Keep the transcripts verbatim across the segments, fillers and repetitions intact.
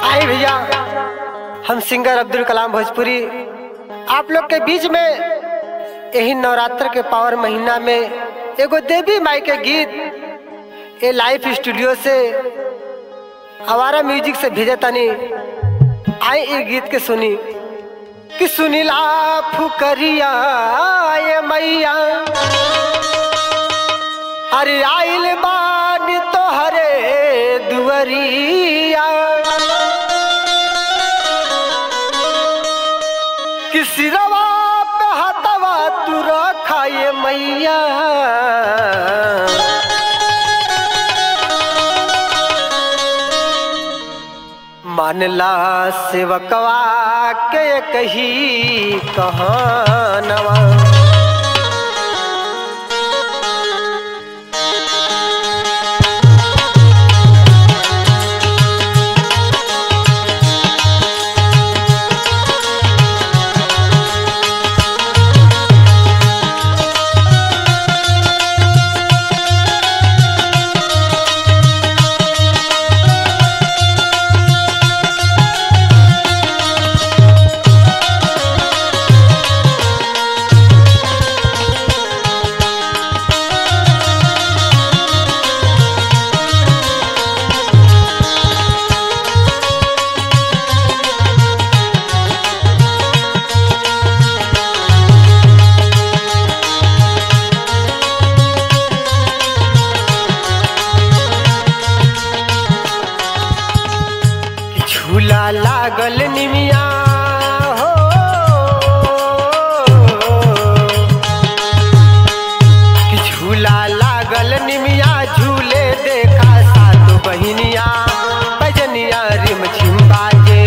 आए भैया, हम सिंगर अब्दुल कलाम भोजपुरी आप लोग के बीच में यही नवरात्र के पावर महीना में एगो देवी माई के गीत ए लाइव स्टूडियो से आवारा म्यूजिक से भेजे तनी। आए ये गीत के सुनी कि सुनीला फुकरिया ये मैया अरे आइल बानी तोहरे दुअरिया किसी रवा पे हतवा तू रखा ये मैया मानला सेवकवा के कही कहानवा। झूला लागल निमिया हो कि झूला लागल निमिया झूले देखा सातो बहिनिया बजनिया रिम झिम बाजे।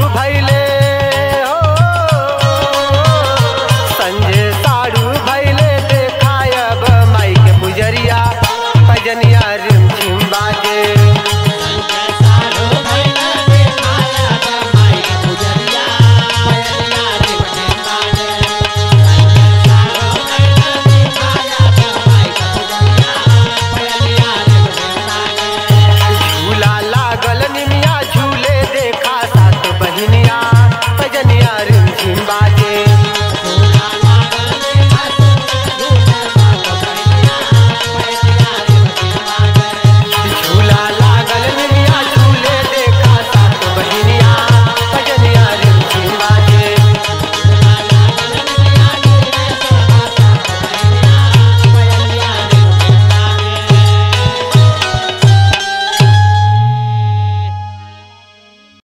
भैले